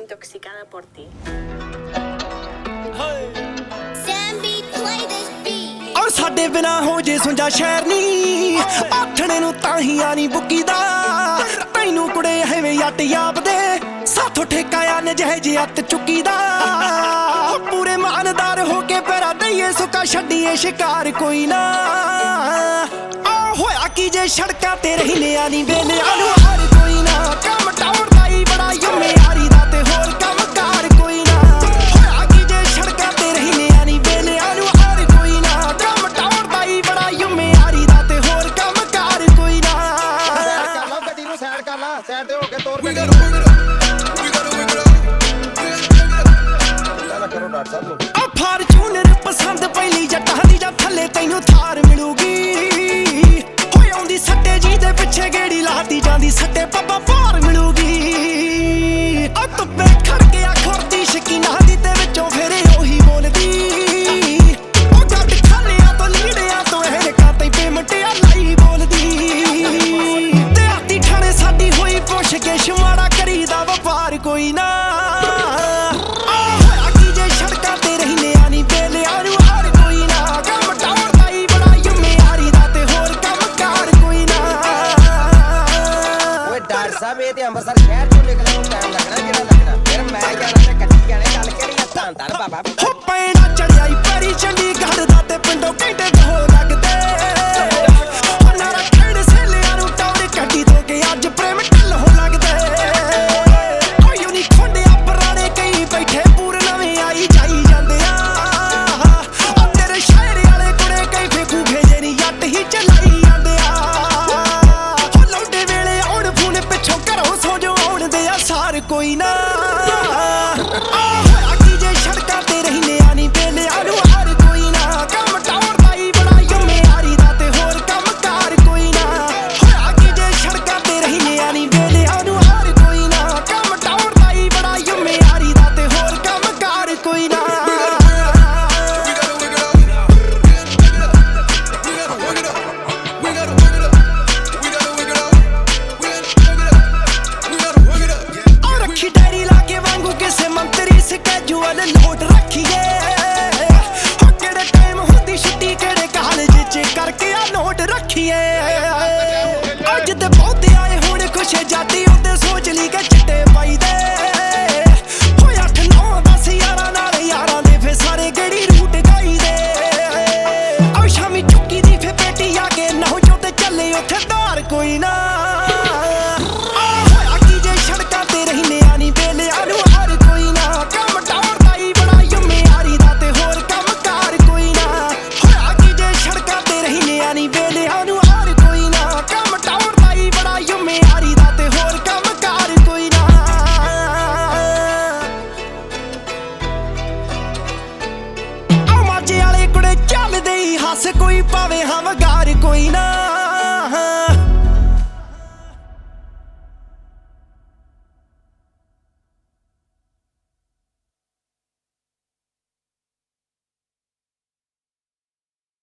intoxicada por ti. और साडे बिना हो जे सुंजा शहर नी आठने नू ताही आनी बुकी दा तैनू कुड़े हैवे यट याब दे साथों ठेकाया ने जह जे अत चुकी दा पूरे मानदार होके पैरा दईए सुका छड्डीए शिकार कोई ना आ होया की जे सड़कां ते रहने आनी वेले आलू हार कोई ना कम टाउर दाई बड़ा यम्मे यारी दा ते होर कम कार कोई ना होया की जे सड़कां ते रहने आनी वेले आलू हार कोई ना कम टाउर दाई बड़ा यम्मे यारी दा ते होर कम कार कोई ना ਗੱਡੀ ਨੂੰ ਸਾਈਡ ਕਰ ਲਾ ਸਾਈਡ ਤੇ ਹੋ ਕੇ ਤੋਰ ਗੱਡੀ ਕਰੋ ਡਾਕਟਰ ਸਾਹਿਬ ਨੂੰ ਆ ਫਾਰਚੂਨਰ ਪਸੰਦ ਪਹਿਲੀ ਜੱਟਾਂ ਦੀ ਜਾਂ ਥੱਲੇ ਤੈਨੂੰ ਥਾਰ ਮਿਲੂਗੀ ਹੋਏ ਆਉਂਦੀ ਸੱਟੇ ਜੀ ਦੇ ਪਿੱਛੇ ਗੇੜੀ ਲਾਤੀ ਜਾਂਦੀ ਸੱਟੇ ਪੱਪਾ ਪਾਰ ਮਿਲੂਗੀ ਆ ਧੁੱਪੇ ਖੜ ਕੇ ਆ ਖੁਰਦੀ ਸ਼ਕੀਨਾ ਦੀ ਤੇ ਵਿੱਚੋਂ ਫੇਰੇ ਉਹੀ ਬੋਲਦੀ ਉਹ ਗੱਡ ਖਾਲਿਆਂ ਤੋਂ ਲੀੜਿਆਂ ਤੋਂ ਇਹ ਕਾਤੇ ਪੇਮਟਿਆ ਲਾਈ ਬੋਲਦੀ ਤੇ ਆਤੀ ਠਾਣੇ ਸਾਡੀ ਹੋਈ ਪੁੱਛ ਕੇ ਸ਼ਮਾੜਾ ਕਰੀਦਾ ਵਪਾਰ ਕੋਈ ਨਾ ਸਾਹਿਬ ਇਹ ਤੇ ਅੰਮ੍ਰਿਤਸਰ ਸ਼ਹਿਰ ਚੋਂ ਨਿਕਲਣ ਨੂੰ ਟਾਈਮ ਲੱਗਣਾ ਕਿਹੜਾ ਲੱਗਣਾ ਫਿਰ ਮੈਂ ਜਾਣਾ ਤੇ ਗੱਡੀ ਵਾਲੇ ਗੱਲ ਕਿਹੜੀ ਆ ਧੰਨ ਧੰਨ ਬਾਬਾ ਹੋ ਪੈਣਾ ਚੜਿਆਈ ਪਰੀ ਚੰਡੀਗੜ੍ਹ ਦਾ ਤੇ ਪਿੰਡੋਂ ਘੰਟੇ ਹੋ ਲੱਗਦੇ ਉਹਨਾਂ ਦਾ ਖੇਡ ਸੇਲਿਆਂ ਨੂੰ ਟੌਰ ਕੱਢੀ ਤੋਂ ਕਿ ਅੱਜ ਪ੍ਰੇਮ ਢਿੱਲ ਹੋ ਲੱਗਦੇ ਕੋਈ ਨਹੀਂ ਖੁੰਡਿਆ ਪੁਰਾਣੇ ਕਈ ਬੈਠੇ ਪੂਰ ਨਵੇਂ ਆਈ ਜਾਈ ਜਾਂਦੇ ਆ ਤੇਰੇ ਸ਼ਾਇਰ ਵਾਲੇ ਕੁੜੇ ਕਈ ਫੇਕੂ ਭੇਜੇ ਨਹੀਂ ਜੱਟ ਹੀ ਚਲਾਈ ਜਾਂਦੇ ਆ ਸਾਰ ਕੋਈ ਨਾ ਹੋਇਆ ਕੀ ਜੇ ਸੜਕਾਂ ਤੇ ਰਹਿਨੇ ਆਨੀ ਵੇਲੇ ਆਲੂ ਹਾਰ ਕੋਈ ਨਾ ਕੰਮ ਟੌਰ ਦਾਈ ਬੜਾ ਯੰਮੇ ਯਾਰੀ ਦਾ ਤੇ ਹੋਰ ਕੰਮ ਕਾਰ ਕੋਈ ਨਾ ਹੋਇਆ ਕੀ ਜੇ ਸੜਕਾਂ ਤੇ ਰਹਿਨੇ ਆਨੀ ਵੇਲੇ ਆਲੂ ਹਾਰ ਕੋਈ ਨਾ ਕੰਮ ਟੌਰ ਦਾਈ ਬੜਾ ਯੰਮੇ ਯਾਰੀ ਦਾ ਤੇ ਹੋਰ ਕੰਮ ਕਾਰ ਕੋਈ ਨਾ कैजुअल नोट रखिए केड़े टाइम होंदी छुट्टी केड़े कॉलेज च करके आ नोट रखिए अज ते बहुते आए हुण खुश जाती ओते सोच ली के चिट्टे पाई दे होए 8 9 10 11 नाल यारां दे फे सारे गेड़ी रूट गाई दे आ शामी चुक्की दी फे पेटी आके नौ जो ते चले उथे धार कोई ना होया की जे सड़कां ते रहने आनी वेले आलू हार कोई ना हस कोई पावे हम